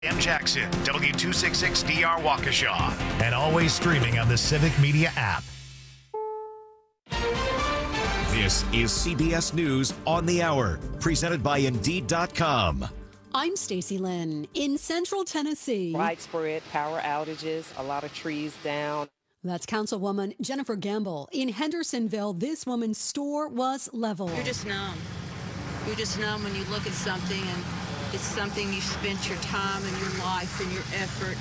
M. Jackson, W266DR Waukesha, and always streaming on the Civic Media app. This is CBS News on the Hour, presented by Indeed.com. I'm Stacey Lynn. In Central Tennessee, widespread power outages, a lot of trees down. That's Councilwoman Jennifer Gamble. In Hendersonville, this woman's store was leveled. You're just numb. You're just numb when you look at something, and it's something you spent your time and your life and your effort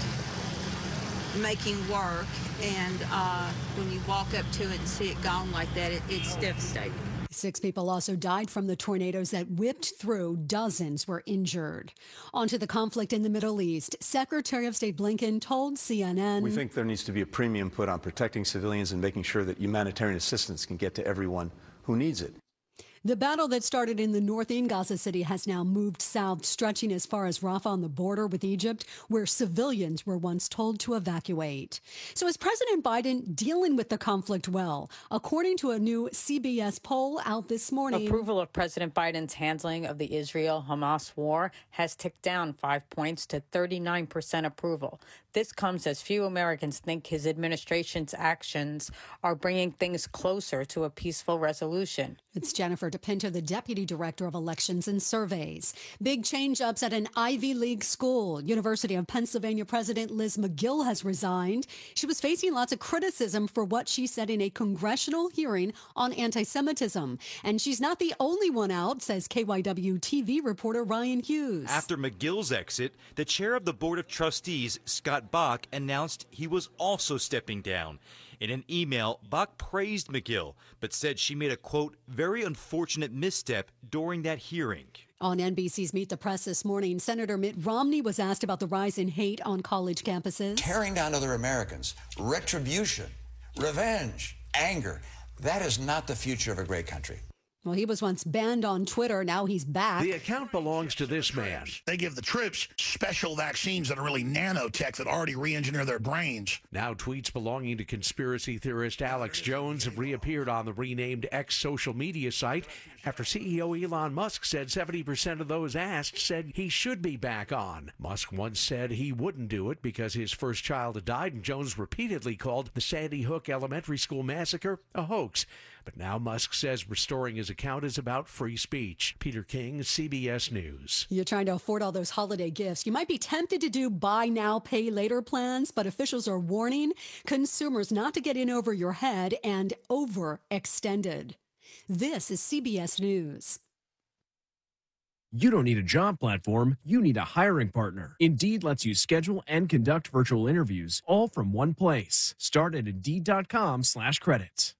making work. And when you walk up to it and see it gone like that, it's devastating. 6 people also died from the tornadoes that whipped through. Dozens were injured. On to the conflict in the Middle East. Secretary of State Blinken told CNN, "We think there needs to be a premium put on protecting civilians and making sure that humanitarian assistance can get to everyone who needs it." the battle that started in the north in Gaza City has now moved south, stretching as far as Rafah on the border with Egypt, where civilians were once told to evacuate. So is President Biden dealing with the conflict well? According to a new CBS poll out this morning, approval of President Biden's handling of the Israel-Hamas war has ticked down 5 points to 39% approval. This comes as few Americans think his administration's actions are bringing things closer to a peaceful resolution. It's Jennifer DePinto, the Deputy Director of Elections and Surveys. Big change-ups at an Ivy League school. University of Pennsylvania President Liz Magill has resigned. She was facing lots of criticism for what she said in a congressional hearing on anti-Semitism. And she's not the only one out, says KYW TV reporter Ryan Hughes. After Magill's exit, the chair of the Board of Trustees, Scott Bach, announced he was also stepping down. In an email, Bach praised Magill, but said she made a, quote, very unfortunate misstep during that hearing. On NBC's Meet the Press this morning, Senator Mitt Romney was asked about the rise in hate on college campuses. Tearing down other Americans, retribution, revenge, anger, that is not the future of a great country. Well, he was once banned on Twitter. Now he's back. The account belongs to this man. They give the troops special vaccines that are really nanotech that already re-engineer their brains. Now tweets belonging to conspiracy theorist Alex Jones have reappeared on the renamed X social media site after CEO Elon Musk said 70% of those asked said he should be back on. Musk once said he wouldn't do it because his first child had died, and Jones repeatedly called the Sandy Hook Elementary School massacre a hoax. But now Musk says restoring his account is about free speech. Peter King, CBS News. You're trying to afford all those holiday gifts. You might be tempted to do buy now, pay later plans, but officials are warning consumers not to get in over your head and overextended. This is CBS News. You don't need a job platform, you need a hiring partner. Indeed lets you schedule and conduct virtual interviews all from one place. Start at Indeed.com/credits.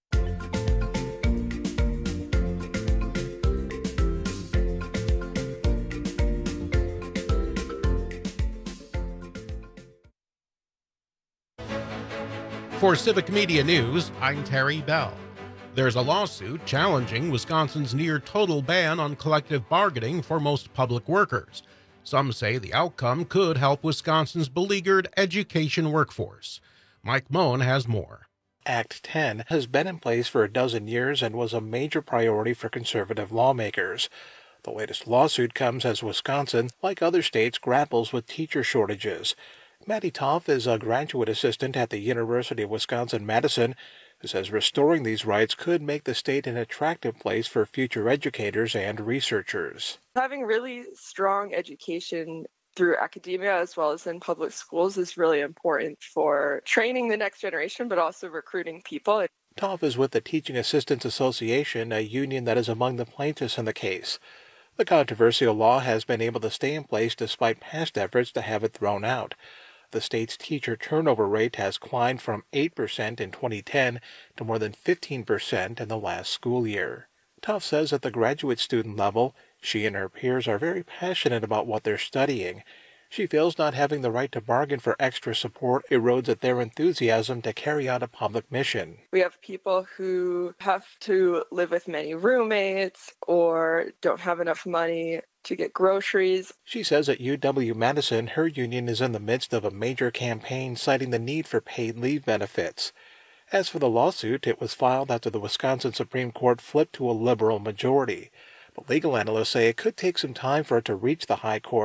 For Civic Media News, I'm Terry Bell. There's a lawsuit challenging Wisconsin's near-total ban on collective bargaining for most public workers. Some say the outcome could help Wisconsin's beleaguered education workforce. Mike Moen has more. Act 10 has been in place for a dozen years and was a major priority for conservative lawmakers. The latest lawsuit comes as Wisconsin, like other states, grapples with teacher shortages. Maddie Toff is a graduate assistant at the University of Wisconsin-Madison, who says restoring these rights could make the state an attractive place for future educators and researchers. Having really strong education through academia as well as in public schools is really important for training the next generation, but also recruiting people. Toff is with the Teaching Assistants Association, a union that is among the plaintiffs in the case. The controversial law has been able to stay in place despite past efforts to have it thrown out. The state's teacher turnover rate has climbed from 8% in 2010 to more than 15% in the last school year. Toff says at the graduate student level, she and her peers are very passionate about what they're studying. She feels not having the right to bargain for extra support erodes at their enthusiasm to carry out a public mission. We have people who have to live with many roommates or don't have enough money to get groceries. She says at UW-Madison, her union is in the midst of a major campaign citing the need for paid leave benefits. As for the lawsuit, it was filed after the Wisconsin Supreme Court flipped to a liberal majority. But legal analysts say it could take some time for it to reach the high court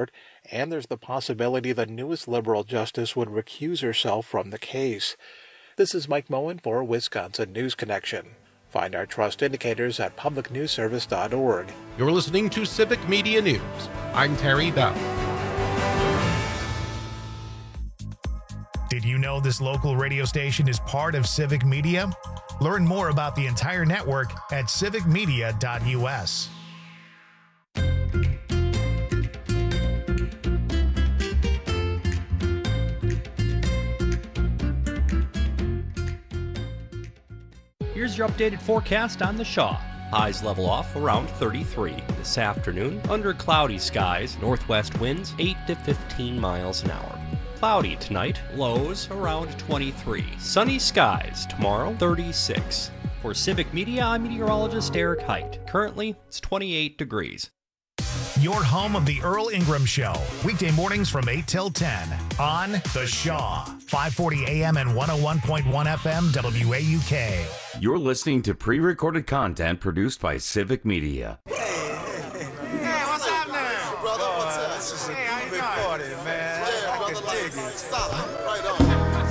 and there's the possibility the newest liberal justice would recuse herself from the case. This is Mike Moen for Wisconsin News Connection. Find our trust indicators at publicnewsservice.org. You're listening to Civic Media News. I'm Terry Bell. Did you know this local radio station is part of Civic Media? Learn more about the entire network at civicmedia.us. Here's your updated forecast on the Shaw. Highs level off around 33. This afternoon, under cloudy skies, northwest winds 8 to 15 miles an hour. Cloudy tonight, lows around 23. Sunny skies tomorrow, 36. For Civic Media, I'm meteorologist Eric Height. Currently, it's 28 degrees. Your home of the Earl Ingram Show. Weekday mornings from 8 till 10 on The Shaw. 540 AM and 101.1 FM WAUK. You're listening to pre-recorded content produced by Civic Media. Hey, what's happening? Brother, what's up? This is a big party, man. Yeah, brother, dig it. Stop. Right on.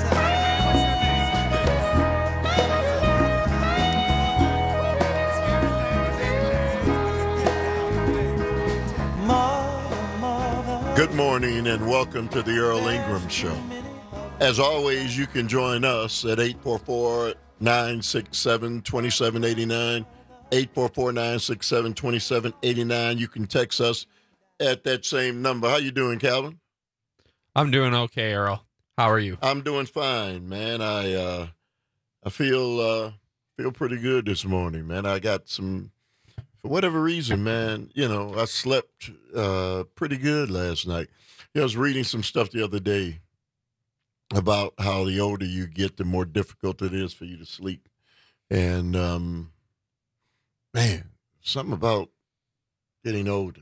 Good morning and welcome to the Earl Ingram Show. As always, you can join us at 844-967-2789, 844-967-2789. You can text us at that same number. How you doing, Calvin? I'm doing okay, Earl. How are you? I'm doing fine, man. I feel pretty good this morning, man. I got some, for whatever reason, man, I slept pretty good last night. I was reading some stuff the other day about how the older you get, the more difficult it is for you to sleep. And, man, something about getting older,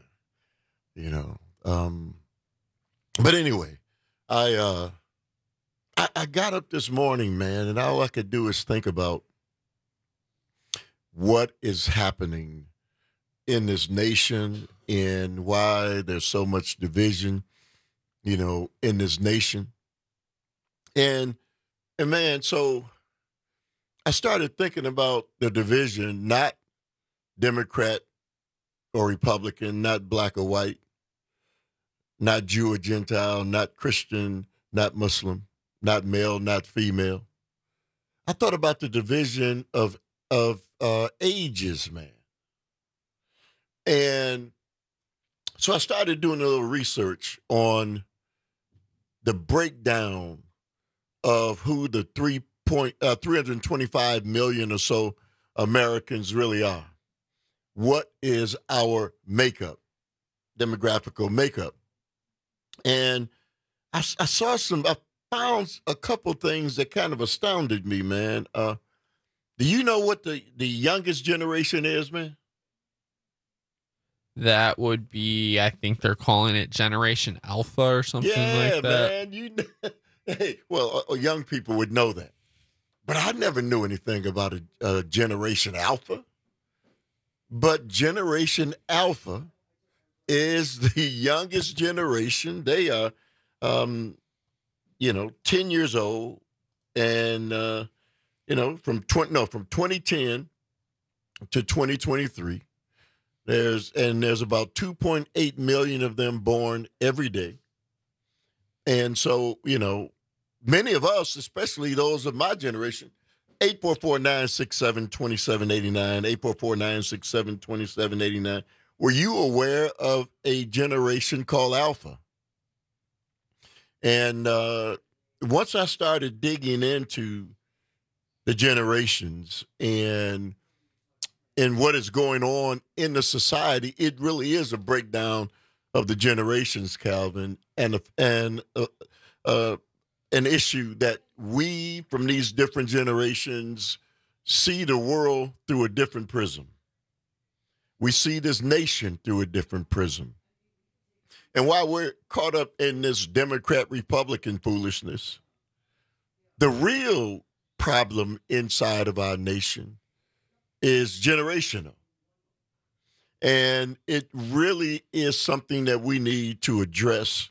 But anyway, I got up this morning, man, and all I could do is think about what is happening in this nation and why there's so much division, in this nation. And man, so I started thinking about the division, not Democrat or Republican, not black or white, not Jew or Gentile, not Christian, not Muslim, not male, not female. I thought about the division of ages, man. And so I started doing a little research on the breakdown of who the 325 million or so Americans really are. What is our makeup, demographical makeup? And I found a couple things that kind of astounded me, man. Do you know what the youngest generation is, man? That would be, I think they're calling it Generation Alpha or something like that. Yeah, man. Hey, well, young people would know that. But I never knew anything about a Generation Alpha. But Generation Alpha is the youngest generation. They are, 10 years old. And, from 2010 to 2023. There's about 2.8 million of them born every day. And so, many of us, especially those of my generation, 844-967-2789, 844-967-2789. Were you aware of a generation called Alpha? And once I started digging into the generations and what is going on in the society, it really is a breakdown of the generations, Calvin, and an issue that we from these different generations see the world through a different prism. We see this nation through a different prism. And while we're caught up in this Democrat-Republican foolishness, the real problem inside of our nation is generational. And it really is something that we need to address,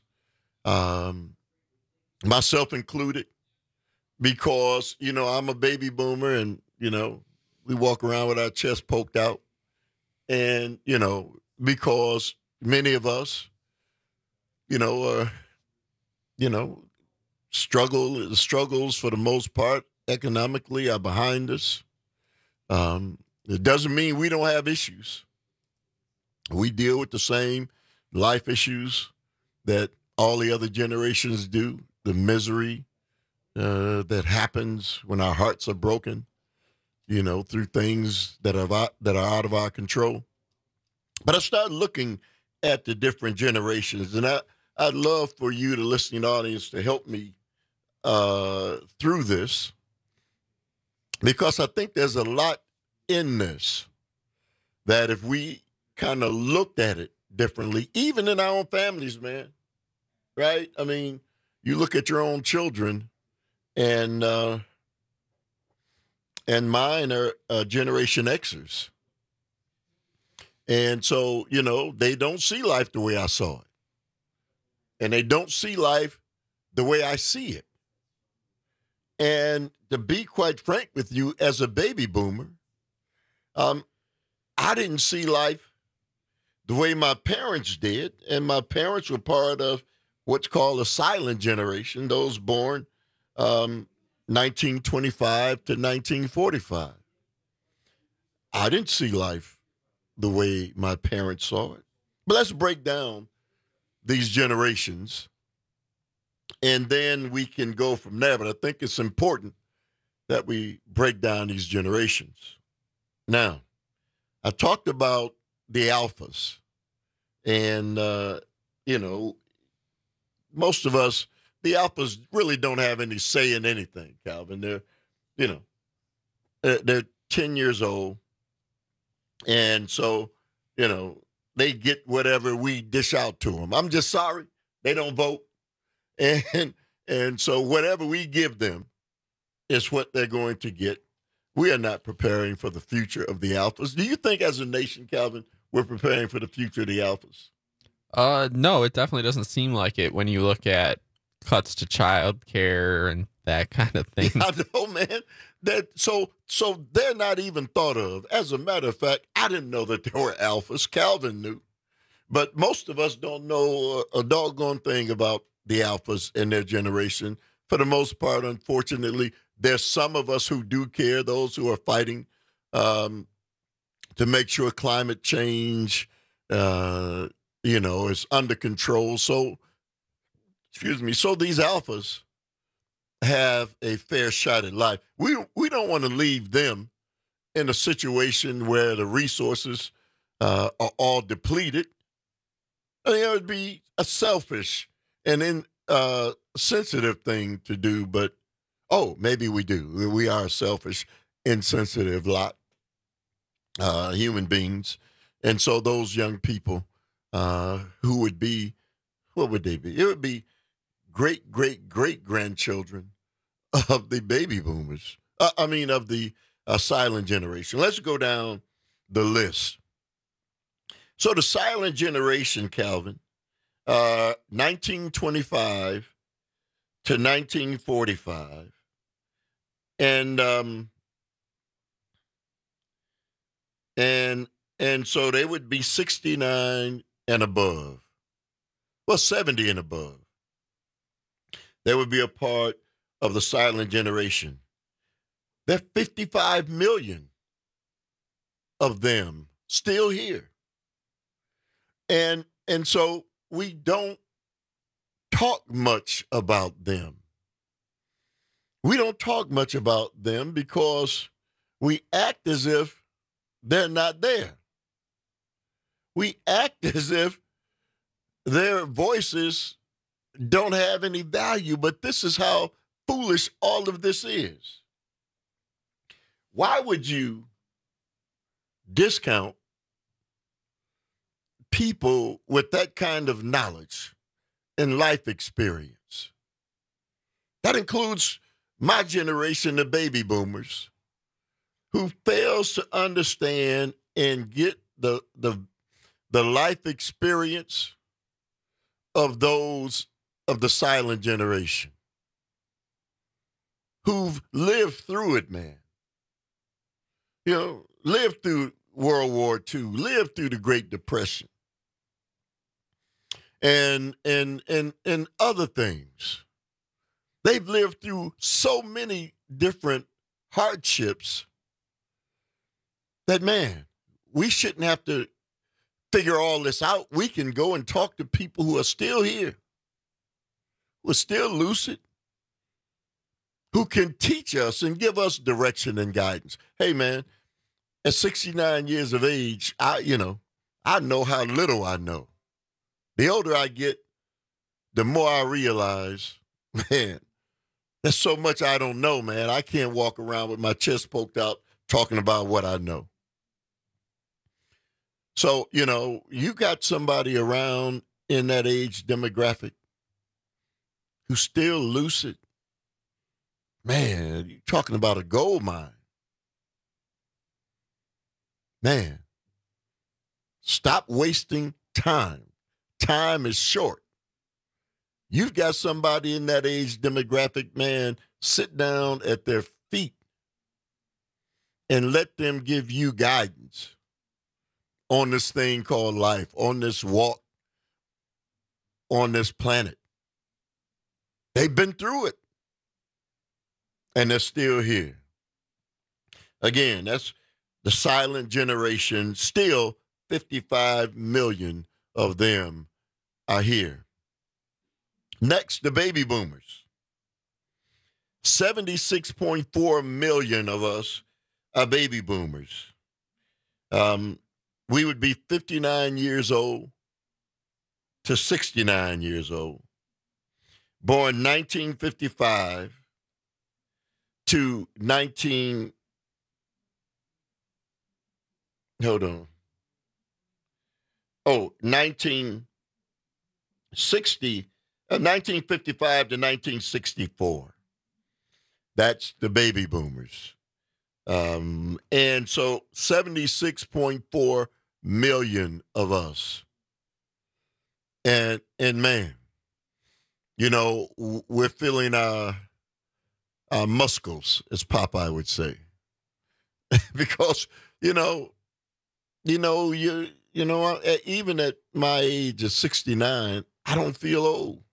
myself included, because, I'm a baby boomer and, we walk around with our chest poked out. And, because many of us, struggles for the most part economically are behind us. It doesn't mean we don't have issues. We deal with the same life issues that all the other generations do, the misery that happens when our hearts are broken, through things that are out of our control. But I started looking at the different generations, and I'd love for you, the listening audience, to help me through this, because I think there's a lot in this that if we kind of looked at it differently, even in our own families, man, right? I mean, you look at your own children, and mine are Generation Xers. And so, they don't see life the way I saw it. And they don't see life the way I see it. And to be quite frank with you, as a baby boomer, I didn't see life the way my parents did. And my parents were part of what's called a silent generation, those born 1925 to 1945. I didn't see life the way my parents saw it. But let's break down these generations, and then we can go from there. But I think it's important that we break down these generations. Now, I talked about the alphas, and, most of us, the alphas really don't have any say in anything, Calvin. They're 10 years old, and so, they get whatever we dish out to them. I'm just sorry, they don't vote. And so whatever we give them is what they're going to get. We are not preparing for the future of the alphas. Do you think as a nation, Calvin, we're preparing for the future of the alphas? No, it definitely doesn't seem like it when you look at cuts to child care and that kind of thing. I know, man. So they're not even thought of. As a matter of fact, I didn't know that there were alphas. Calvin knew. But most of us don't know a doggone thing about the alphas and their generation. For the most part, unfortunately, there's some of us who do care, those who are fighting to make sure climate change, is under control. So these alphas have a fair shot at life. We don't want to leave them in a situation where the resources are all depleted. I mean, it would be a selfish and insensitive thing to do, but maybe we do. We are a selfish, insensitive lot, human beings. And so those young people who would be, what would they be? It would be great-great-great-grandchildren of the baby boomers. Of the silent generation. Let's go down the list. So the silent generation, Calvin, 1925 to 1945. And so they would be 69 and above. Well, 70 and above. They would be a part of the silent generation. There are 55 million of them still here. And so we don't talk much about them. We don't talk much about them because we act as if they're not there. We act as if their voices don't have any value, but this is how foolish all of this is. Why would you discount people with that kind of knowledge and life experience? That includes my generation, the baby boomers, who fails to understand and get the the life experience of those of the silent generation who've lived through it, man. You know, lived through World War II, lived through the Great Depression, and other things. They've lived through so many different hardships that, man, we shouldn't have to figure all this out. We can go and talk to people who are still here, who are still lucid, who can teach us and give us direction and guidance. Hey, man, at 69 years of age, I know how little I know. The older I get, the more I realize, man, there's so much I don't know, man. I can't walk around with my chest poked out talking about what I know. So, you got somebody around in that age demographic who's still lucid. Man, you're talking about a gold mine. Man, stop wasting time. Time is short. You've got somebody in that age demographic, man, sit down at their feet and let them give you guidance on this thing called life, on this walk, on this planet. They've been through it, and they're still here. Again, that's the silent generation. Still, 55 million of them are here. Next, the baby boomers. 76.4 million of us are baby boomers. We would be 59 years old to 69 years old. Born 1955 to 1955 to 1964. That's the baby boomers. And so 76.4 million of us. And man, we're feeling our muscles, as Popeye would say. Because, even at my age of 69, I don't feel old.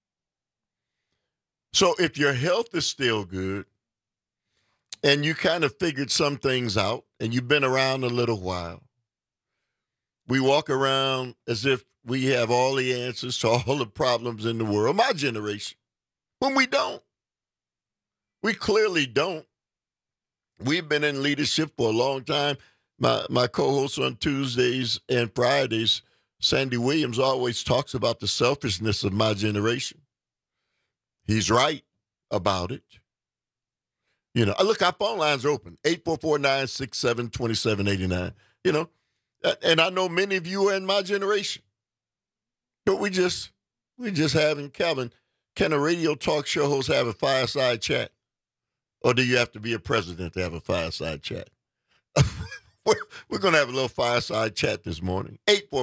So if your health is still good and you kind of figured some things out and you've been around a little while, we walk around as if we have all the answers to all the problems in the world, my generation, when we don't. We clearly don't. We've been in leadership for a long time. My co-host on Tuesdays and Fridays, Sandy Williams, always talks about the selfishness of my generation. He's right about it. Look, our phone lines are open, 844-967-2789. And I know many of you are in my generation. But we just having, Calvin, can a radio talk show host have a fireside chat? Or do you have to be a president to have a fireside chat? We're going to have a little fireside chat this morning.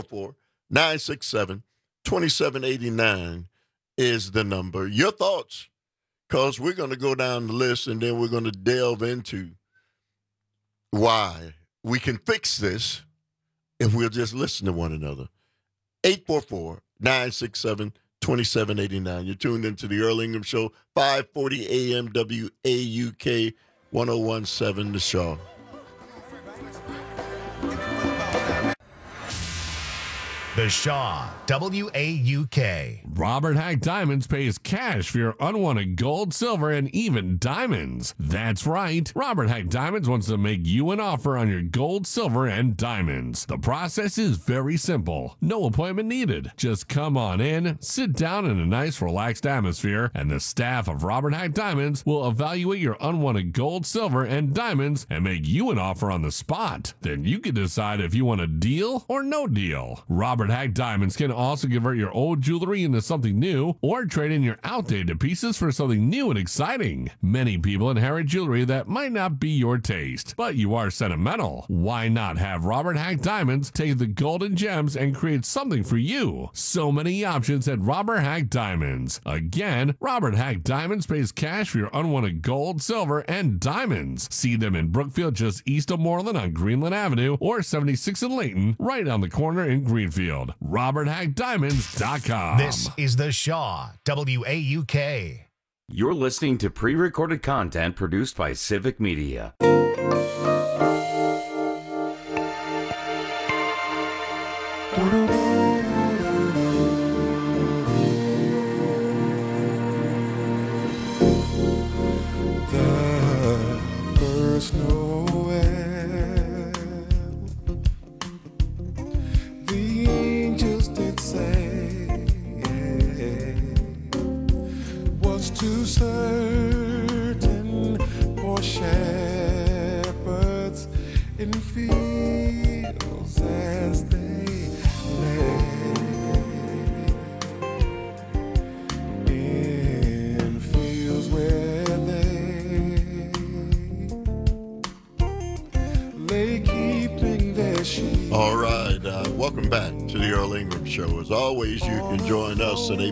844-967-2789 is the number. Your thoughts, because we're going to go down the list and then we're going to delve into why we can fix this if we'll just listen to one another. 844-967-2789. You're tuned into the Earl Ingram Show, 540 AM WAUK 1017, The Shaw. The Shaw, WAUK. Robert Hack Diamonds pays cash for your unwanted gold, silver, and even diamonds. That's right. Robert Hack Diamonds wants to make you an offer on your gold, silver, and diamonds. The process is very simple. No appointment needed. Just come on in, sit down in a nice, relaxed atmosphere, and the staff of Robert Hack Diamonds will evaluate your unwanted gold, silver, and diamonds and make you an offer on the spot. Then you can decide if you want a deal or no deal. Robert Robert Hack Diamonds can also convert your old jewelry into something new or trade in your outdated pieces for something new and exciting. Many people inherit jewelry that might not be your taste, but you are sentimental. Why not have Robert Hack Diamonds take the golden gems and create something for you? So many options at Robert Hack Diamonds. Again, Robert Hack Diamonds pays cash for your unwanted gold, silver, and diamonds. See them in Brookfield just east of Moreland on Greenland Avenue or 76 in Layton, right on the corner in Greenfield. RobertHackDiamonds.com. This is The Shaw, WAUK. You're listening to pre-recorded content produced by Civic Media. First Noel, the angels did say, was too certain for shepherds in fields as they lay, in fields where they keeping their sheep. All right, welcome back to the Earl Ingram Show. As always, you can join us at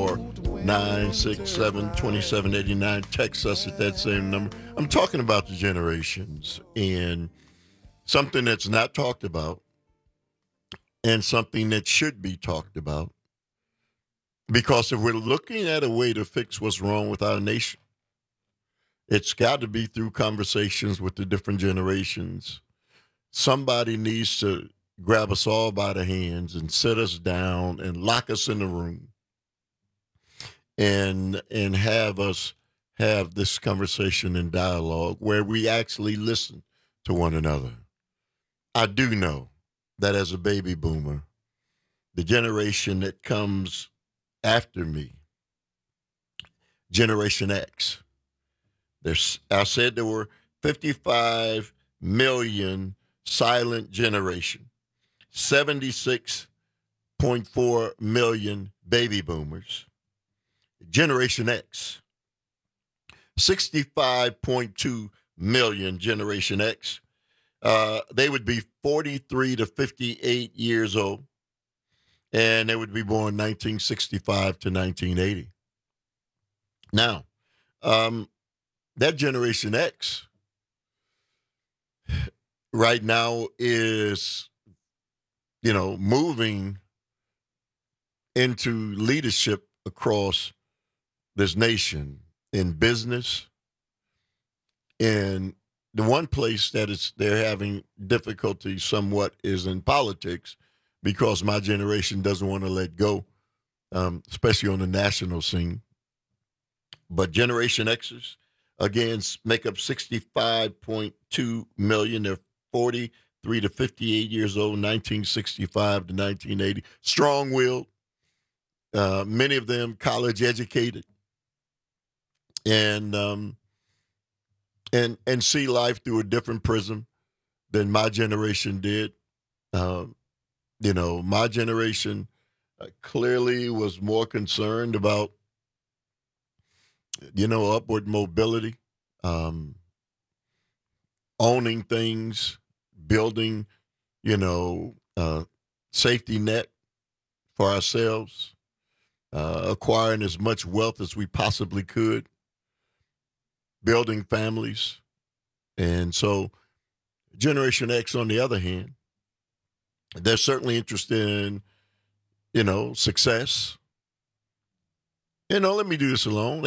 844-967-2789. Text us at that same number. I'm talking about the generations and something that's not talked about and something that should be talked about. Because if we're looking at a way to fix what's wrong with our nation, it's got to be through conversations with the different generations. Somebody needs to grab us all by the hands and sit us down and lock us in the room and have us have this conversation and dialogue where we actually listen to one another. I do know that as a baby boomer, the generation that comes after me, Generation X, I said there were 55 million silent generation, 76.4 million baby boomers. Generation X, 65.2 million Generation X. They would be 43 to 58 years old, and they would be born 1965 to 1980. Now, that Generation X right now is, moving into leadership across this nation in business. And the one place that they're having difficulty somewhat is in politics, because my generation doesn't want to let go, especially on the national scene. But Generation Xers, again, make up 65.2 million. They're 43 to 58 years old, 1965 to 1980. Strong-willed, many of them college educated, and see life through a different prism than my generation did. My generation clearly was more concerned about upward mobility, owning things, building, safety net for ourselves, acquiring as much wealth as we possibly could, building families. And so Generation X, on the other hand, they're certainly interested in, success. Let me do this alone.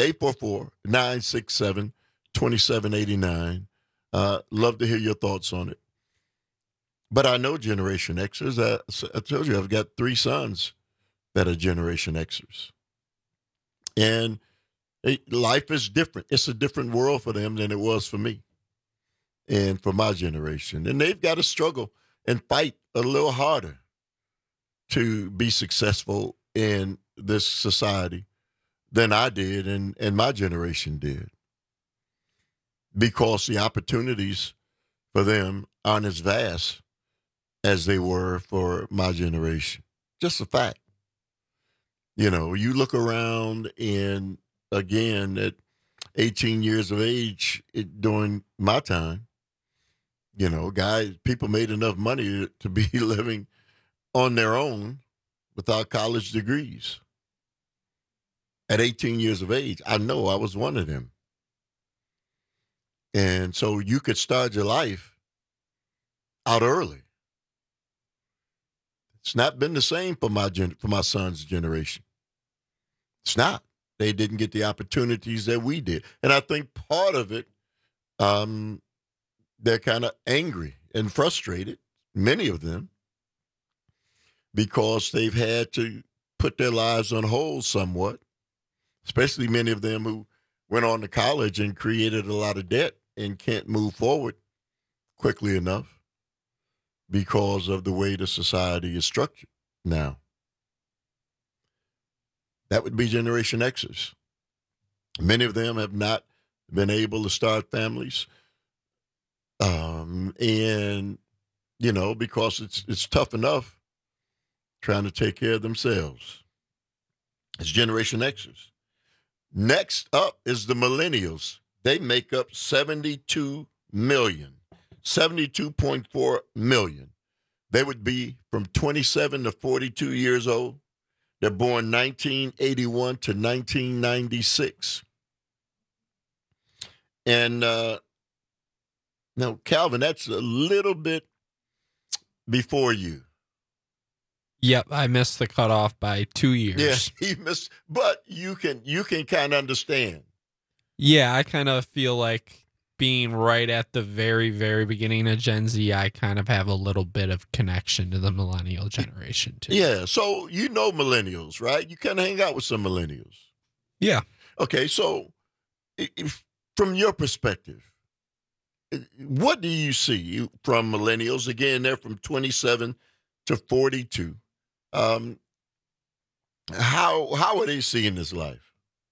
844-967-2789. Love to hear your thoughts on it. But I know Generation Xers. I told you I've got 3 sons that are Generation Xers. And life is different. It's a different world for them than it was for me and for my generation. And they've got to struggle and fight a little harder to be successful in this society than I did and my generation did, because the opportunities for them aren't as vast as they were for my generation. just a fact. You know, you look around and, again, at 18 years of age during my time, you know, people made enough money to be living on their own without college degrees. At 18 years of age, I know I was one of them. And so you could start your life out early. It's not been the same for my son's generation. It's not. They didn't get the opportunities that we did. And I think part of it, they're kind of angry and frustrated, many of them, because they've had to put their lives on hold somewhat, especially many of them who went on to college and created a lot of debt and can't move forward quickly enough because of the way the society is structured now. That would be Generation Xers. Many of them have not been able to start families. And, you know, because it's tough enough trying to take care of themselves. It's Generation Xers. Next up is the millennials. They make up 72 million, 72.4 million. They would be from 27 to 42 years old. They're born 1981 to 1996. And now, Calvin, that's a little bit before you. Yep, I missed the cutoff by 2 years. Yeah, he missed, but you can kind of understand. Yeah, I kind of feel like being right at the very, very beginning of Gen Z, I kind of have a little bit of connection to the millennial generation, too. Yeah, so you know millennials, right? You kind of hang out with some millennials. Yeah. Okay, so from your perspective, what do you see from millennials? Again, they're from 27 to 42. How are they seeing this life?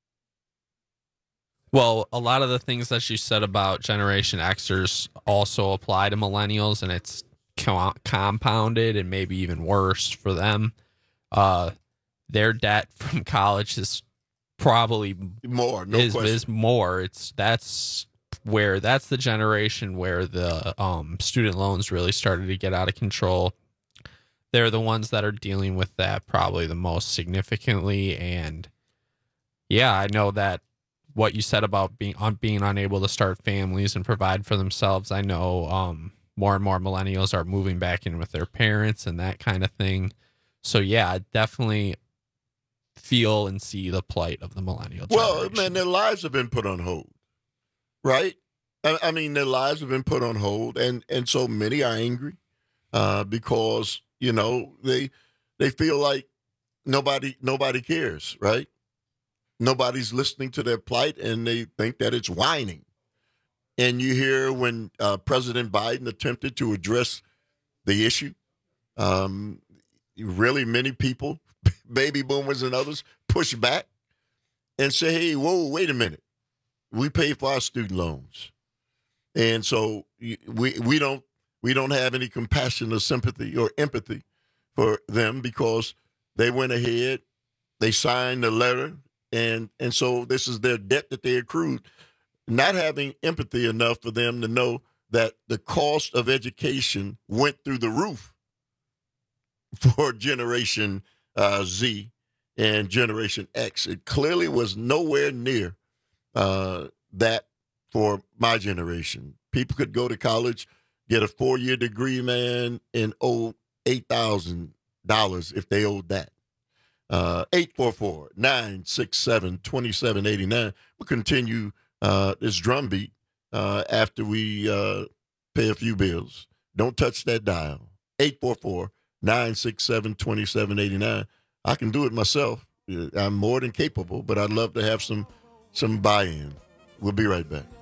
Well, a lot of the things that you said about Generation Xers also apply to millennials, and it's compounded and maybe even worse for them. Their debt from college is probably more. Is more. That's the generation where the student loans really started to get out of control. They're the ones that are dealing with that probably the most significantly. And yeah, I know that what you said about being unable to start families and provide for themselves. I know more and more millennials are moving back in with their parents and that kind of thing. So yeah, I definitely feel and see the plight of the millennial generation. Well, man, their lives have been put on hold, right? I mean, their lives have been put on hold, and so many are angry because, you know, they feel like nobody cares, right? Nobody's listening to their plight, and they think that it's whining. And you hear when President Biden attempted to address the issue, really many people, baby boomers and others, push back and say, hey, whoa, wait a minute. We pay for our student loans. And so we don't have any compassion or sympathy or empathy for them because they went ahead, they signed the letter, and so this is their debt that they accrued, not having empathy enough for them to know that the cost of education went through the roof for Generation Z and Generation X. It clearly was nowhere near that for my generation. People could go to college, get a 4-year degree, man, and owe $8,000 if they owed that. 844-967-2789. We'll continue this drumbeat after we pay a few bills. Don't touch that dial. 844-967-2789. I can do it myself. I'm more than capable, but I'd love to have some buy-in. We'll be right back.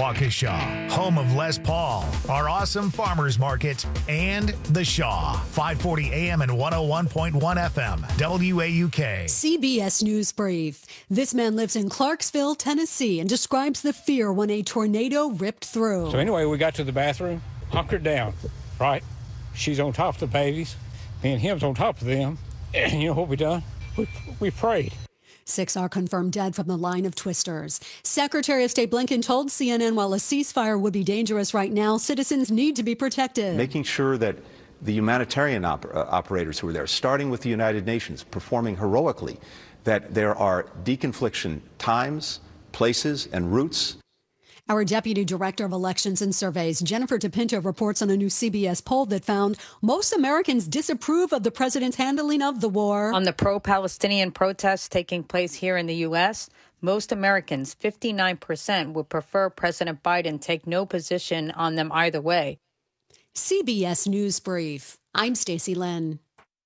Waukesha, home of Les Paul, our awesome farmers market, and The Shaw, 540 AM and 101.1 FM, WAUK. CBS News Brief. This man lives in Clarksville, Tennessee, and describes the fear when a tornado ripped through. So anyway, we got to the bathroom, hunkered down, right? She's on top of the babies, and him's on top of them. And you know what we done? We prayed. 6 are confirmed dead from the line of twisters. Secretary of State Blinken told CNN while a ceasefire would be dangerous right now, citizens need to be protected. Making sure that the humanitarian operators who are there, starting with the United Nations, performing heroically, that there are deconfliction times, places, and routes. Our Deputy Director of Elections and Surveys, Jennifer DePinto, reports on a new CBS poll that found most Americans disapprove of the president's handling of the war. On the pro-Palestinian protests taking place here in the U.S., most Americans, 59%, would prefer President Biden take no position on them either way. CBS News Brief. I'm Stacey Lynn.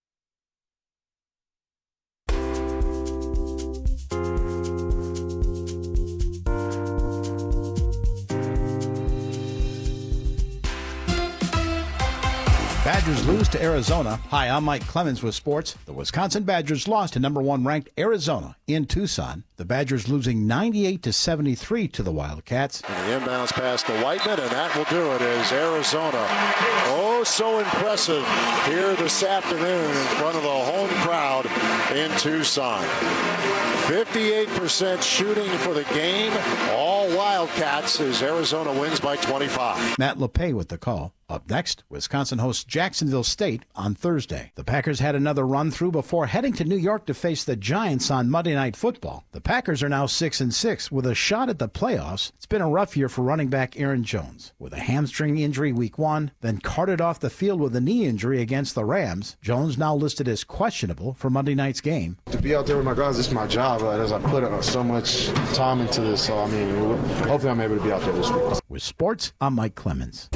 Badgers lose to Arizona. Hi, I'm Mike Clemens with sports. The Wisconsin Badgers lost to number 1 ranked Arizona in Tucson. The Badgers losing 98-73 to the Wildcats. And the inbounds pass to Whiteman, and that will do it as Arizona, oh so impressive here this afternoon in front of the home crowd in Tucson. 58% shooting for the game, all Wildcats, as Arizona wins by 25. Matt LePay with the call. Up next, Wisconsin hosts Jacksonville State on Thursday. The Packers had another run-through before heading to New York to face the Giants on Monday Night Football. The Packers are now 6-6 with a shot at the playoffs. It's been a rough year for running back Aaron Jones. With a hamstring injury week 1, then carted off the field with a knee injury against the Rams, Jones now listed as questionable for Monday night's game. To be out there with my guys, this is my job. As I put so much time into this, so hopefully I'm able to be out there this week. With sports, I'm Mike Clemens.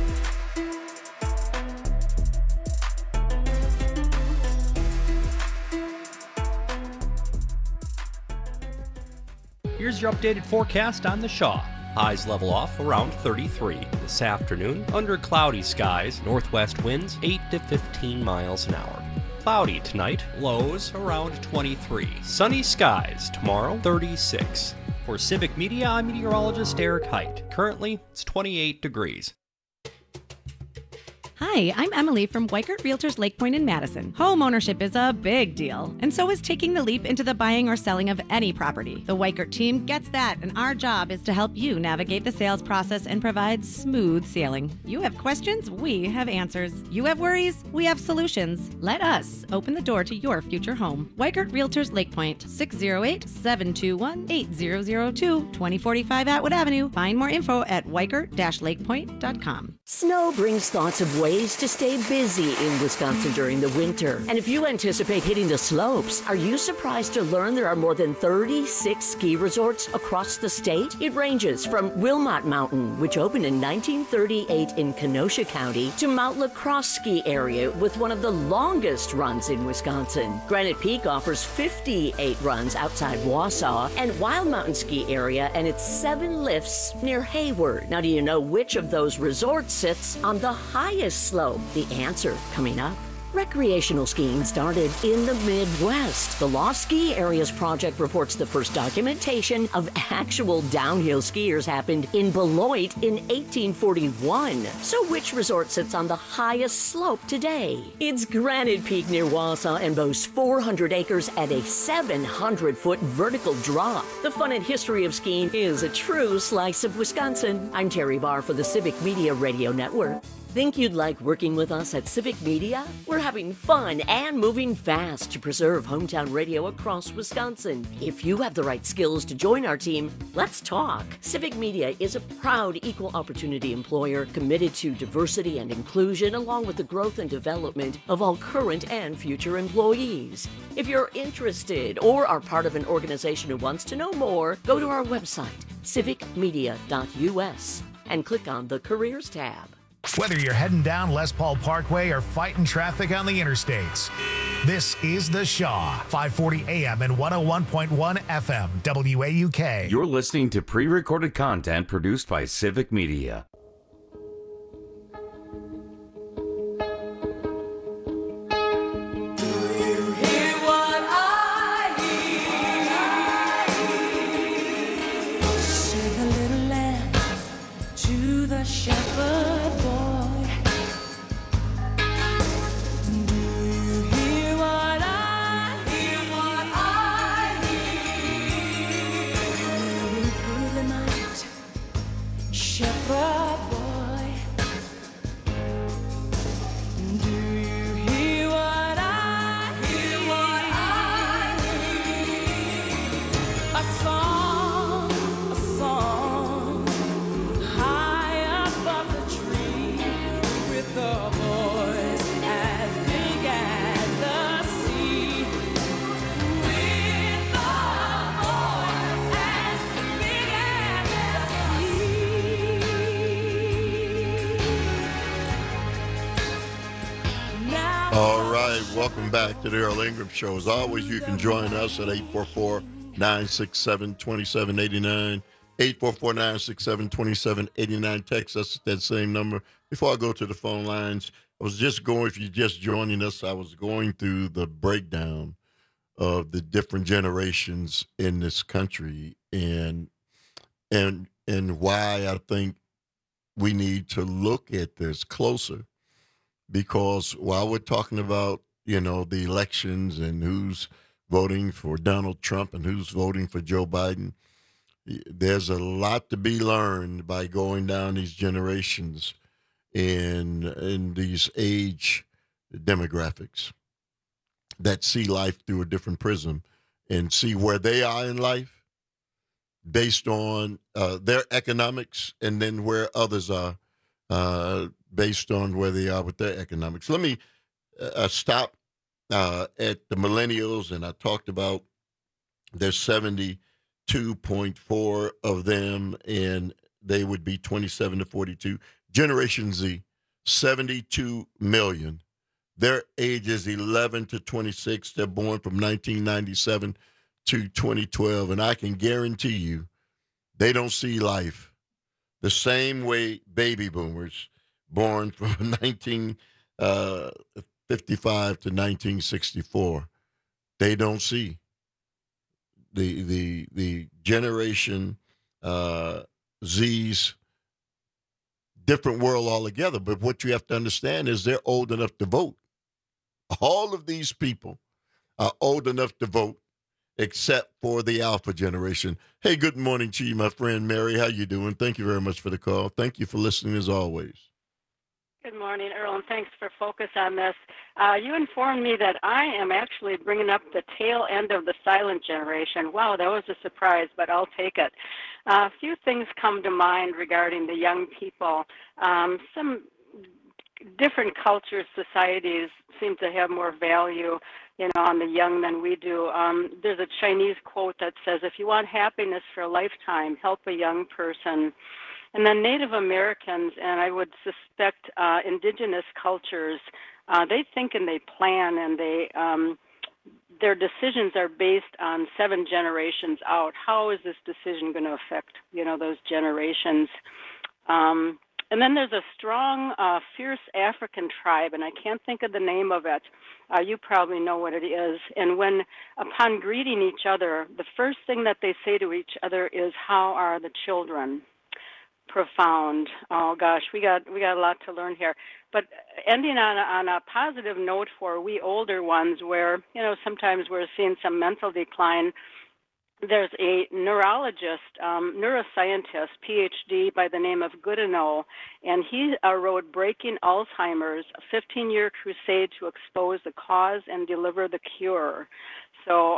Here's your updated forecast on the Shaw. Highs level off around 33. This afternoon, under cloudy skies, northwest winds 8 to 15 miles an hour. Cloudy tonight, lows around 23. Sunny skies tomorrow, 36. For Civic Media, I'm meteorologist Eric Height. Currently, it's 28 degrees. Hi, I'm Emily from Weikert Realtors Lake Point in Madison. Home ownership is a big deal, and so is taking the leap into the buying or selling of any property. The Weikert team gets that, and our job is to help you navigate the sales process and provide smooth sailing. You have questions, we have answers. You have worries, we have solutions. Let us open the door to your future home. Weikert Realtors Lake Point, 608-721-8002, 2045 Atwood Avenue. Find more info at weikert-lakepoint.com. Snow brings thoughts of ways to stay busy in Wisconsin during the winter. And if you anticipate hitting the slopes, are you surprised to learn there are more than 36 ski resorts across the state? It ranges from Wilmot Mountain, which opened in 1938 in Kenosha County, to Mount La Crosse Ski Area with one of the longest runs in Wisconsin. Granite Peak offers 58 runs outside Wausau, and Wild Mountain Ski Area and its 7 lifts near Hayward. Now, do you know which of those resorts sits on the highest slope? The answer coming up. Recreational skiing started in the Midwest. The Lost Ski Areas Project reports the first documentation of actual downhill skiers happened in Beloit in 1841. So which resort sits on the highest slope today? It's Granite Peak near Wausau and boasts 400 acres at a 700-foot vertical drop. The fun and history of skiing is a true slice of Wisconsin. I'm Terry Barr for the Civic Media Radio Network. Think you'd like working with us at Civic Media? We're having fun and moving fast to preserve hometown radio across Wisconsin. If you have the right skills to join our team, let's talk. Civic Media is a proud equal opportunity employer committed to diversity and inclusion, along with the growth and development of all current and future employees. If you're interested or are part of an organization who wants to know more, go to our website, civicmedia.us, and click on the Careers tab. Whether you're heading down Les Paul Parkway or fighting traffic on the interstates, this is The Shaw, 540 AM and 101.1 FM, WAUK. You're listening to pre-recorded content produced by Civic Media. Shepherd boy, do you hear what I hear? Moving through the night, shepherd boy, do you hear what I hear? A song, high above the tree, with the voice as big as the sea. With the voice as big as the sea. Now All right, welcome back to the Earl Ingram Show. As always, you can join us at 844-967-2789. 844-967-2789. Text us at that same number. Before I go to the phone lines, if you're just joining us, I was going through the breakdown of the different generations in this country and why I think we need to look at this closer. Because while we're talking about, the elections and who's voting for Donald Trump and who's voting for Joe Biden, there's a lot to be learned by going down these generations in these age demographics that see life through a different prism and see where they are in life based on their economics, and then where others are based on where they are with their economics. Let me stop at the millennials, and I talked about there's 72.4 of them, and they would be 27 to 42. Generation Z, 72 million. Their age is 11 to 26. They're born from 1997 to 2012, and I can guarantee you they don't see life the same way baby boomers born from 1955 to 1964. They don't see. The generation Z's different world altogether. But what you have to understand is they're old enough to vote. All of these people are old enough to vote, except for the alpha generation. Hey, good morning to you, my friend Mary. How you doing? Thank you very much for the call. Thank you for listening as always. Good morning, Earl, and thanks for focus on this. You informed me that I am actually bringing up the tail end of the silent generation. Wow, that was a surprise, but I'll take it. A few things come to mind regarding the young people. Some different cultures, societies seem to have more value, on the young than we do. There's a Chinese quote that says, if you want happiness for a lifetime, help a young person. And then Native Americans, and I would suspect indigenous cultures, they think and they plan, and their decisions are based on 7 generations out. How is this decision going to affect, those generations? And then there's a strong, fierce African tribe, and I can't think of the name of it. You probably know what it is. And when, upon greeting each other, the first thing that they say to each other is, "How are the children?" Profound. Oh gosh, we got a lot to learn here. But ending on a positive note for we older ones, where sometimes we're seeing some mental decline. There's a neurologist, neuroscientist, PhD by the name of Goodenough, and he wrote Breaking Alzheimer's, a 15-year crusade to expose the cause and deliver the cure. So,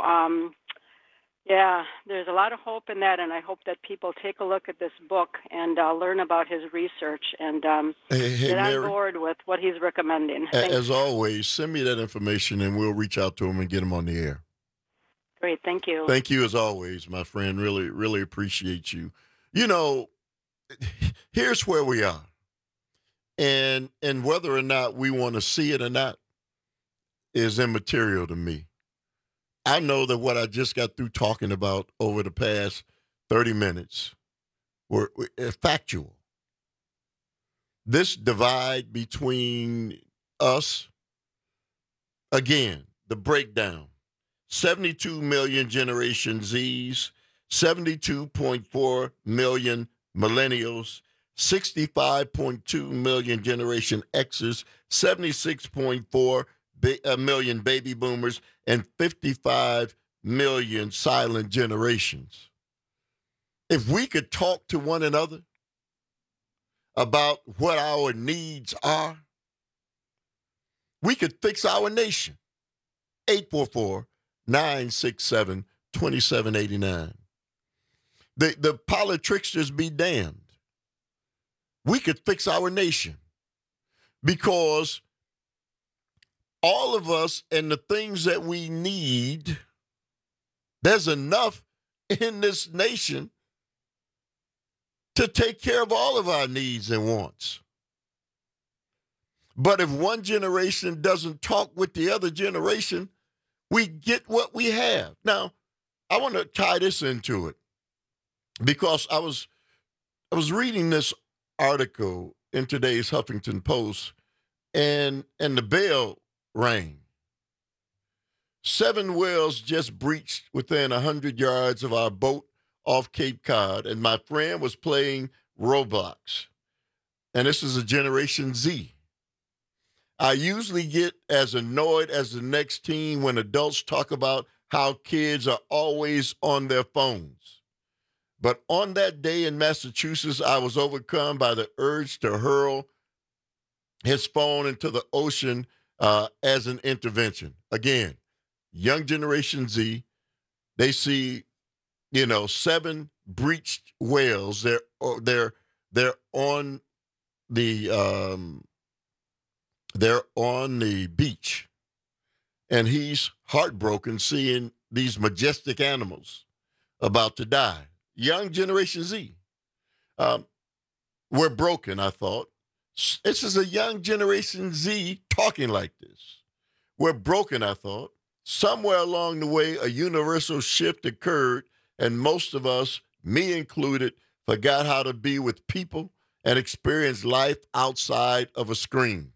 yeah, there's a lot of hope in that, and I hope that people take a look at this book and learn about his research and get on Mary, board with what he's recommending. As always, send me that information, and we'll reach out to him and get him on the air. Great, thank you. Thank you as always, my friend. Really, really appreciate you. Here's where we are. And whether or not we want to see it or not is immaterial to me. I know that what I just got through talking about over the past 30 minutes were factual. This divide between us, again, the breakdown, 72 million Generation Zs, 72.4 million millennials, 65.2 million Generation Xers, 76.4 million baby boomers, and 55 million silent generations. If we could talk to one another about what our needs are, we could fix our nation. 844-967-2789. The politricksters be damned. We could fix our nation because all of us and the things that we need, there's enough in this nation to take care of all of our needs and wants. But if one generation doesn't talk with the other generation, we get what we have. Now, I want to tie this into it because I was reading this article in today's Huffington Post, and the bell rang. 7 whales just breached within 100 yards of our boat off Cape Cod, and my friend was playing Roblox. And this is a Generation Z. I usually get as annoyed as the next teen when adults talk about how kids are always on their phones. But on that day in Massachusetts, I was overcome by the urge to hurl his phone into the ocean as an intervention. Again, young Generation Z, they see, 7 breached whales. They're on the beach, and he's heartbroken seeing these majestic animals about to die. Young Generation Z. We're broken, I thought. This is a young Generation Z talking like this. We're broken, I thought. Somewhere along the way, a universal shift occurred, and most of us, me included, forgot how to be with people and experience life outside of a screen.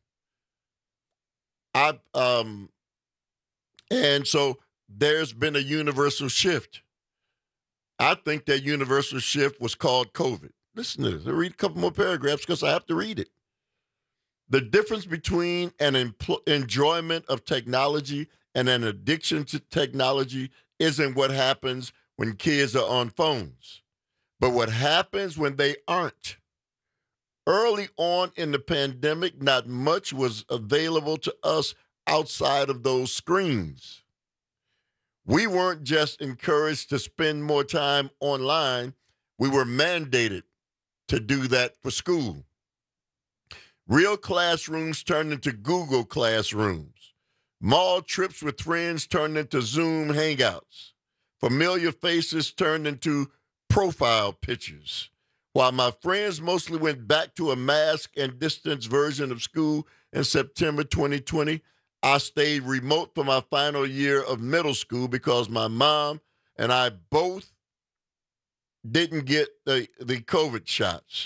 And so there's been a universal shift. I think that universal shift was called COVID. Listen to this. I'll read a couple more paragraphs because I have to read it. The difference between an enjoyment of technology and an addiction to technology isn't what happens when kids are on phones, but what happens when they aren't. Early on in the pandemic, not much was available to us outside of those screens. We weren't just encouraged to spend more time online, we were mandated to do that for school. Real classrooms turned into Google Classrooms. Mall trips with friends turned into Zoom hangouts. Familiar faces turned into profile pictures. While my friends mostly went back to a mask and distance version of school in September 2020, I stayed remote for my final year of middle school because my mom and I both didn't get the COVID shots.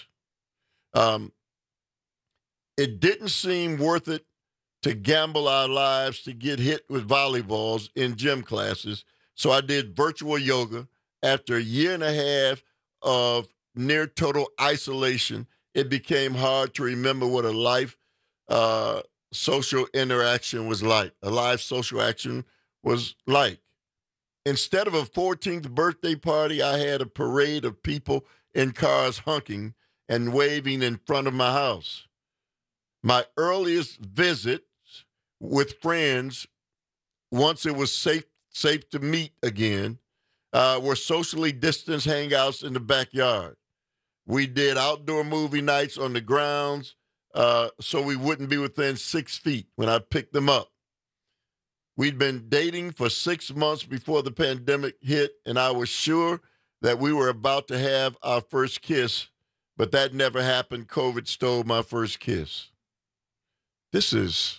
It didn't seem worth it to gamble our lives to get hit with volleyballs in gym classes, so I did virtual yoga. After a year and a half of near total isolation, it became hard to remember what a life social interaction was like. A live social action was like. Instead of a 14th birthday party, I had a parade of people in cars honking and waving in front of my house. My earliest visits with friends, once it was safe to meet again, were socially distanced hangouts in the backyard. We did outdoor movie nights on the grounds so we wouldn't be within 6 feet when I picked them up. We'd been dating for 6 months before the pandemic hit, and I was sure that we were about to have our first kiss but that never happened. COVID stole my first kiss. This is,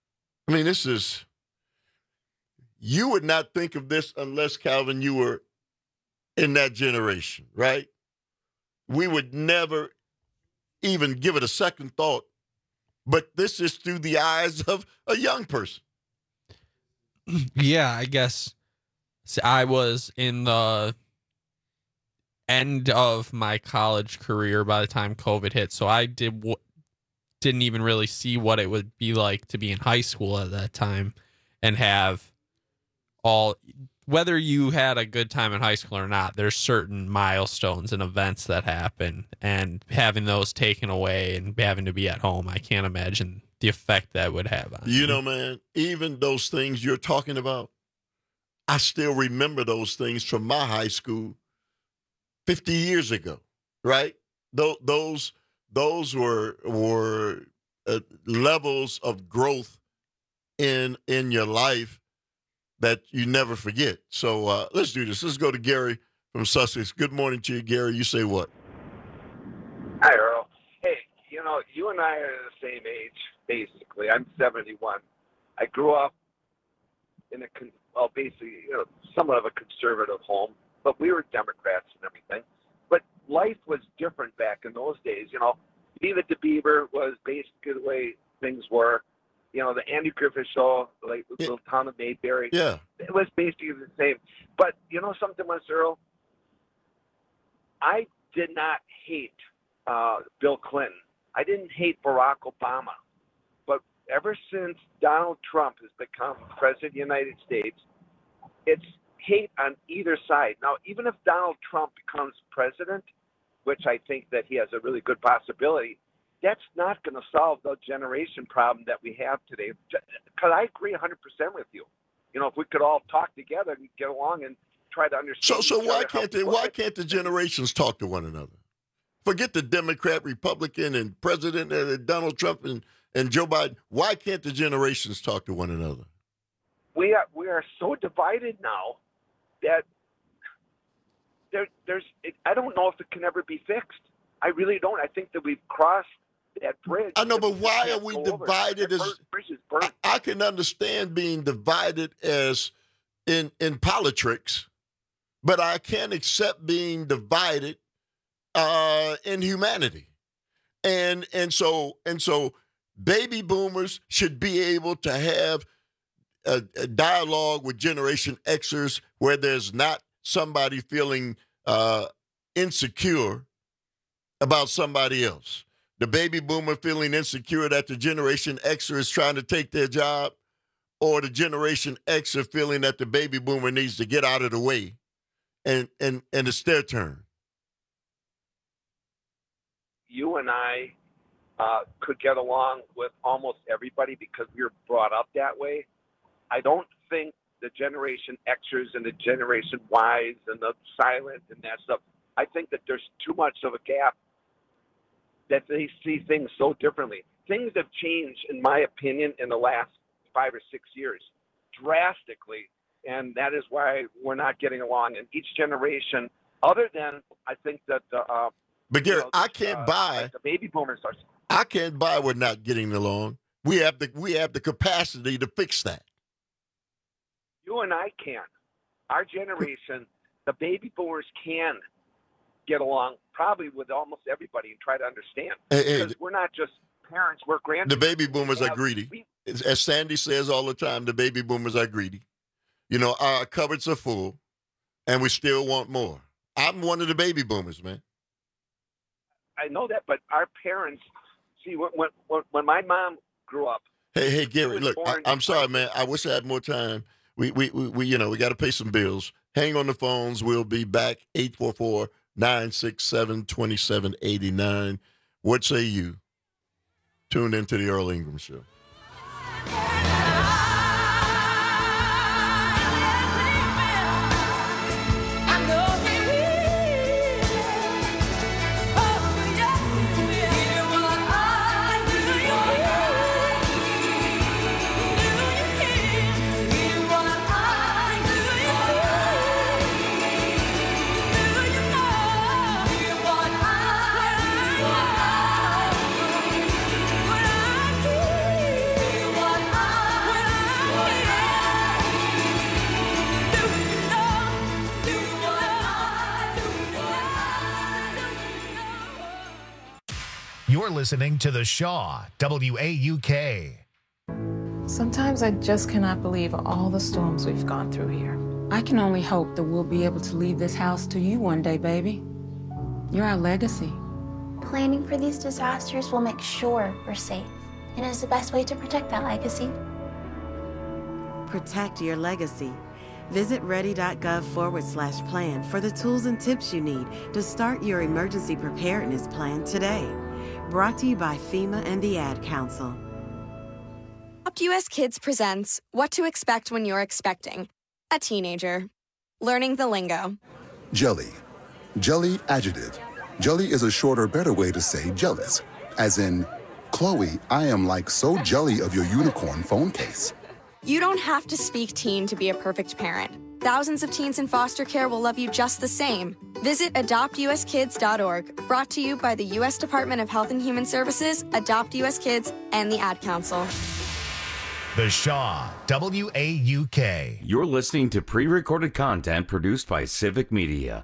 you would not think of this unless, Calvin, you were in that generation, right? We would never even give it a second thought. But this is through the eyes of a young person. Yeah, I guess I was in the end of my college career by the time COVID hit, so I didn't even really see what it would be like to be in high school at that time and have whether you had a good time in high school or not, there's certain milestones and events that happen, and having those taken away and having to be at home, I can't imagine the effect that would have on you. You know, man, even those things you're talking about, I still remember those things from my high school 50 years ago, right? Those were levels of growth in your life that you never forget. So let's do this. Let's go to Gary from Sussex. Good morning to you, Gary. You say what? Hi, Earl. Hey, you and I are the same age, basically. I'm 71. I grew up in basically, somewhat of a conservative home, but we were Democrats and everything. But life was different back in those days. Leave It to Beaver was basically the way things were. The Andy Griffith Show, like the little town of Mayberry. Yeah. It was basically the same. But something was, Earl? I did not hate Bill Clinton. I didn't hate Barack Obama. But ever since Donald Trump has become president of the United States, it's hate on either side. Now, even if Donald Trump becomes president, which I think that he has a really good possibility, that's not going to solve the generation problem that we have today. Because I agree 100% with you. If we could all talk together and get along and try to understand. So why can't the generations talk to one another? Forget the Democrat, Republican, and President Donald Trump and Joe Biden. Why can't the generations talk to one another? We are so divided now that there's. I don't know if it can ever be fixed. I really don't. I think that we've crossed that bridge. I know, but why are we divided? I can understand being divided as in politics, but I can't accept being divided in humanity. And so baby boomers should be able to have a dialogue with Generation Xers where there's not somebody feeling insecure about somebody else. The baby boomer feeling insecure that the Generation Xer is trying to take their job, or the Generation Xer feeling that the baby boomer needs to get out of the way and it's their turn. You and I could get along with almost everybody because we were brought up that way. I don't think the Generation Xers and the Generation Ys and the silent and that stuff, I think that there's too much of a gap that they see things so differently. Things have changed, in my opinion, in the last 5 or 6 years drastically, and that is why we're not getting along in each generation, other than I think that but Gary, I can't buy like the baby boomers are. I can't buy we're not getting along. We have the capacity to fix that. You and I can. Our generation, the baby boomers can get along probably with almost everybody and try to understand. Because we're not just parents, we're grandparents. The baby boomers are greedy. As Sandy says all the time, the baby boomers are greedy. Our cupboards are full, and we still want more. I'm one of the baby boomers, man. I know that, but our parents, see, when my mom grew up. Hey, Gary, look, I'm sorry, man. I wish I had more time. We got to pay some bills. Hang on the phones. We'll be back. 844-967-2789. What say you? Tune into the Earl Ingram Show. You're listening to The Shaw, WAUK. Sometimes I just cannot believe all the storms we've gone through here. I can only hope that we'll be able to leave this house to you one day, baby. You're our legacy. Planning for these disasters will make sure we're safe, and is the best way to protect that legacy. Protect your legacy. Visit ready.gov/plan for the tools and tips you need to start your emergency preparedness plan today. Brought to you by FEMA and the Ad Council. Adopt US Kids presents What to Expect When You're Expecting a Teenager. Learning the lingo. Jelly. Jelly adjective. Jelly is a shorter, better way to say jealous. As in, Chloe, I am like so jelly of your unicorn phone case. You don't have to speak teen to be a perfect parent. Thousands of teens in foster care will love you just the same. Visit adoptuskids.org, brought to you by the U.S. Department of Health and Human Services, Adopt U.S. Kids, and the Ad Council. The Shaw, WAUK. You're listening to pre-recorded content produced by Civic Media.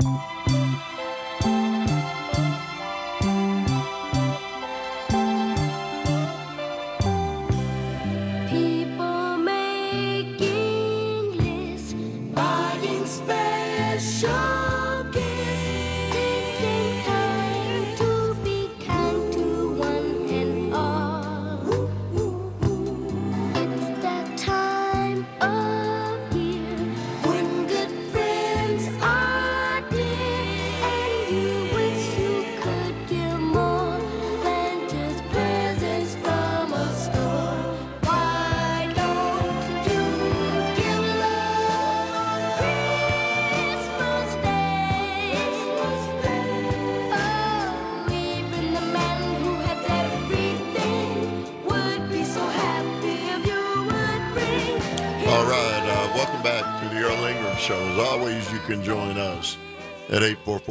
As always, you can join us at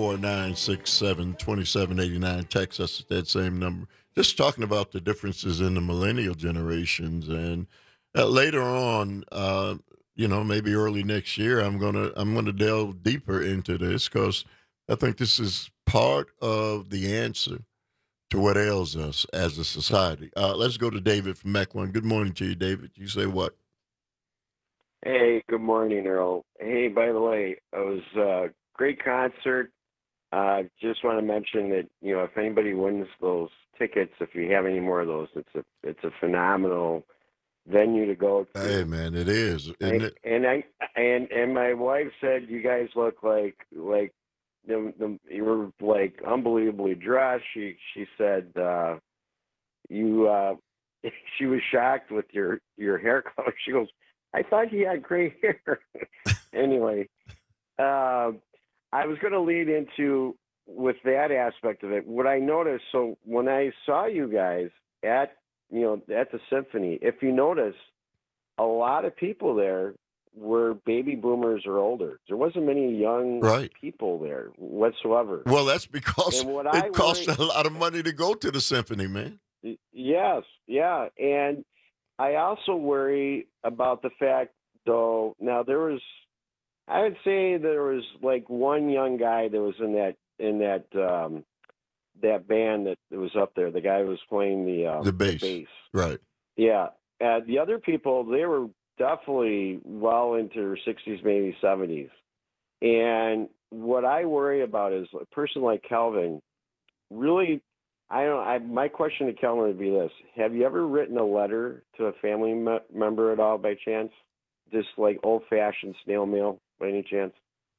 844-967-2789. Text us at that same number. Just talking about the differences in the millennial generations, and later on, maybe early next year, I'm gonna delve deeper into this because I think this is part of the answer to what ails us as a society. Let's go to David from Mequon. Good morning to you, David. You say what? Hey, good morning, Earl. Hey, by the way, it was a great concert. Just want to mention that, if anybody wins those tickets, if you have any more of those, it's a phenomenal venue to go to. Hey, man, it is. And my wife said you guys look like you were like unbelievably dressed. She said she was shocked with your hair color. She goes, I thought he had gray hair. Anyway, I was going to lead into with that aspect of it. What I noticed, so when I saw you guys at the symphony, if you notice, a lot of people there were baby boomers or older. There wasn't many young people there whatsoever. Well, that's because it costs a lot of money to go to the symphony, man. Yes, yeah, and I also worry about the fact, though. Now I would say there was like one young guy that was in that band that was up there. The guy who was playing the bass. Right. Yeah. The other people, they were definitely well into their 60s, maybe 70s. And what I worry about is a person like Kelvin really. My question to Kelvin would be this: have you ever written a letter to a family member at all, by chance? Just like old-fashioned snail mail, by any chance?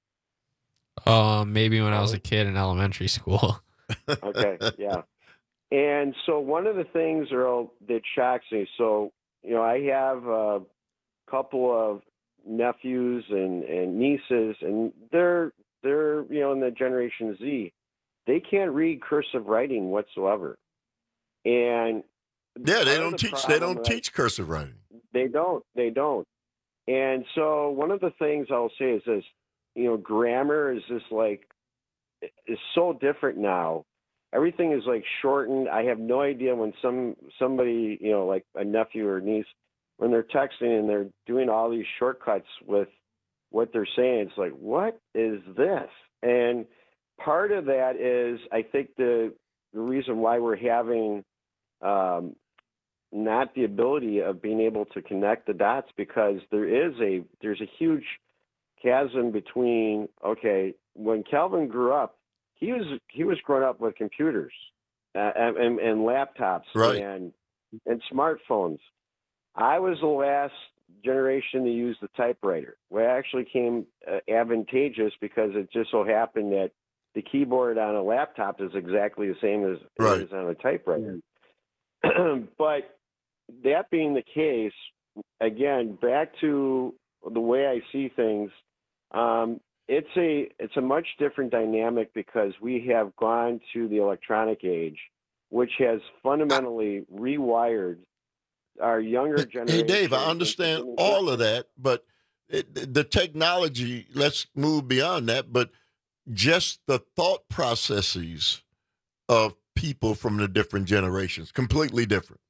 Maybe when I was a kid in elementary school. Okay, yeah. And so one of the things, Earl, that shocks me. So I have a couple of nephews and nieces, and they're in the Generation Z. They can't read cursive writing whatsoever, and they don't teach cursive writing. They don't. And so one of the things I'll say is this: grammar is just is so different now. Everything is like shortened. I have no idea when somebody like a nephew or niece, when they're texting and they're doing all these shortcuts with what they're saying. It's like, what is this? And part of that is, I think, the the reason why we're having not the ability of being able to connect the dots, because there's a huge chasm between, okay, when Calvin grew up, he was growing up with computers and laptops, right, and smartphones. I was the last generation to use the typewriter. We actually came advantageous because it just so happened that the keyboard on a laptop is exactly the same as it is on a typewriter. But that being the case, again, back to the way I see things, it's a much different dynamic because we have gone to the electronic age, which has fundamentally rewired our younger generation. Hey, Dave, I understand all of that, but the technology, let's move beyond that, but just the thought processes of people from the different generations, completely different.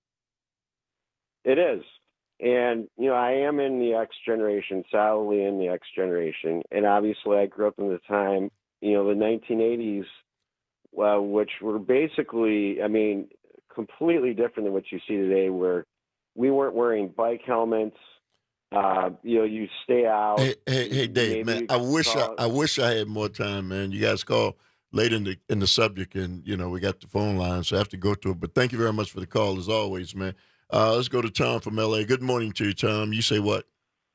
It is. And, I am in the X generation, solidly in the X generation. And obviously I grew up in the time, the 1980s, which were basically, completely different than what you see today, where we weren't wearing bike helmets. You stay out. Hey, Dave, man, I wish I had more time, man. You guys call late in the subject, and we got the phone line, so I have to go to it. But thank you very much for the call, as always, man. Let's go to Tom from LA. Good morning to you, Tom. You say what?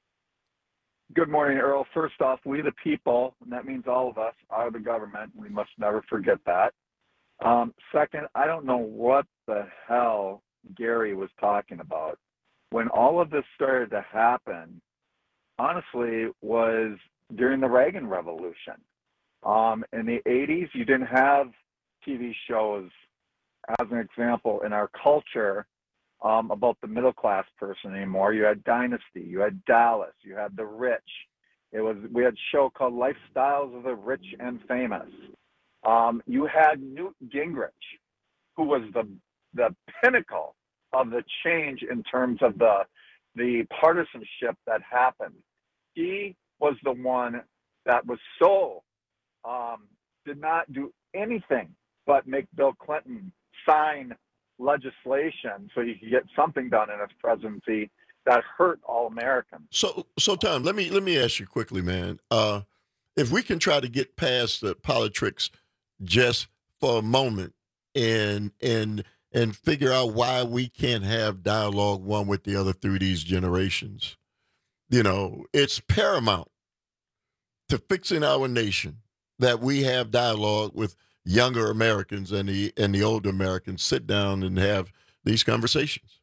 Good morning, Earl. First off, we the people, and that means all of us, are the government. We must never forget that. Second, I don't know what the hell Gary was talking about. When all of this started to happen, honestly, was during the Reagan Revolution. In the 80s, you didn't have TV shows, as an example, in our culture about the middle-class person anymore. You had Dynasty, you had Dallas, you had The Rich. We had a show called Lifestyles of the Rich and Famous. You had Newt Gingrich, who was the pinnacle of the change in terms of the partisanship that happened. He was the one that was so did not do anything but make Bill Clinton sign legislation so he could get something done in his presidency that hurt all Americans. So Tom, let me ask you quickly, man. If we can try to get past the politics just for a moment and figure out why we can't have dialogue one with the other through these generations. It's paramount to fixing our nation that we have dialogue with younger Americans and the older Americans, sit down and have these conversations.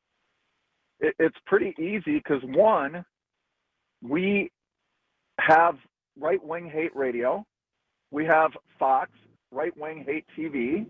It's pretty easy because, one, we have right-wing hate radio. We have Fox, right-wing hate TV.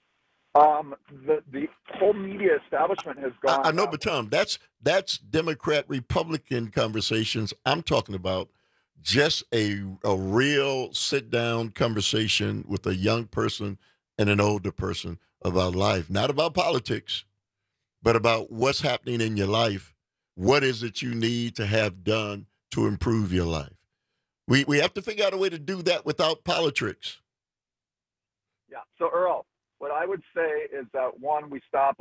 The whole media establishment has gone. I know, but Tom, that's Democrat-Republican conversations. I'm talking about just a real sit-down conversation with a young person and an older person about life, not about politics, but about what's happening in your life. What is it you need to have done to improve your life? We have to figure out a way to do that without politics. Yeah. So, Earl, what I would say is that, one, we stop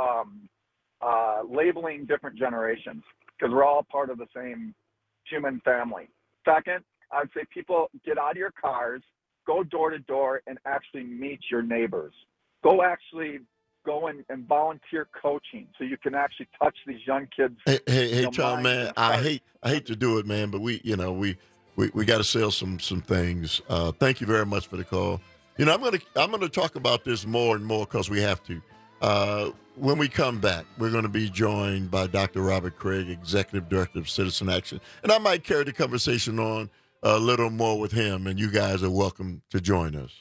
labeling different generations because we're all part of the same human family. Second, I would say people get out of your cars, go door to door, and actually meet your neighbors. Go and volunteer coaching so you can actually touch these young kids. Hey, Tom, man, I hate to do it, man, but we got to sell some things. Thank you very much for the call. I'm gonna talk about this more and more because we have to. When we come back, we're going to be joined by Dr. Robert Craig, Executive Director of Citizen Action. And I might carry the conversation on a little more with him, and you guys are welcome to join us.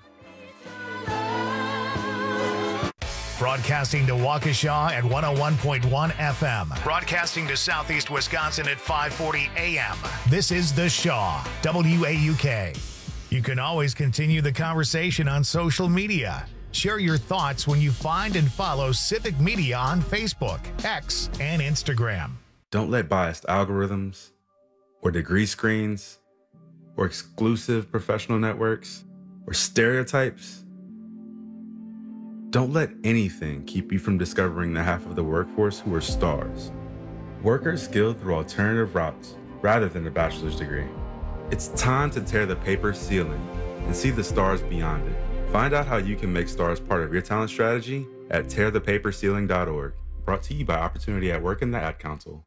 Broadcasting to Waukesha at 101.1 FM. Broadcasting to Southeast Wisconsin at 540 AM. This is The Shaw, WAUK. You can always continue the conversation on social media. Share your thoughts when you find and follow Civic Media on Facebook, X, and Instagram. Don't let biased algorithms or degree screens or exclusive professional networks or stereotypes Don't let anything keep you from discovering the half of the workforce who are stars. Workers skilled through alternative routes rather than a bachelor's degree. It's time to tear the paper ceiling and see the stars beyond it. Find out how you can make stars part of your talent strategy at tearthepaperceiling.org. Brought to you by Opportunity at Work and the Ad Council.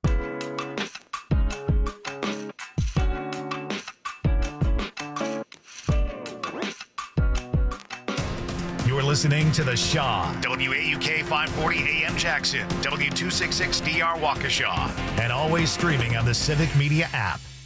You're listening to The Shaw, WAUK 540 AM Jackson, W266DR Waukesha, and always streaming on the Civic Media app.